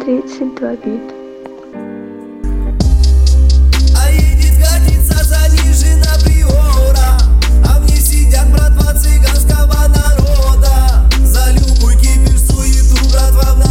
32 бит. А едет катится занижена приора, а мне сидят братва цыганского народа. За любой кипиш суету братва в